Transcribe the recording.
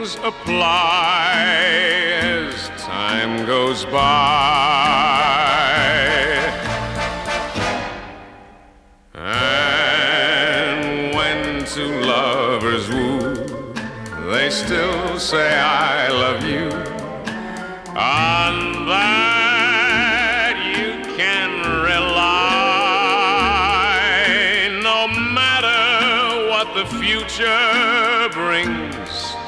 things apply as time goes by. And when two lovers woo, they still say I love you. On that you can rely, no matter what the future brings.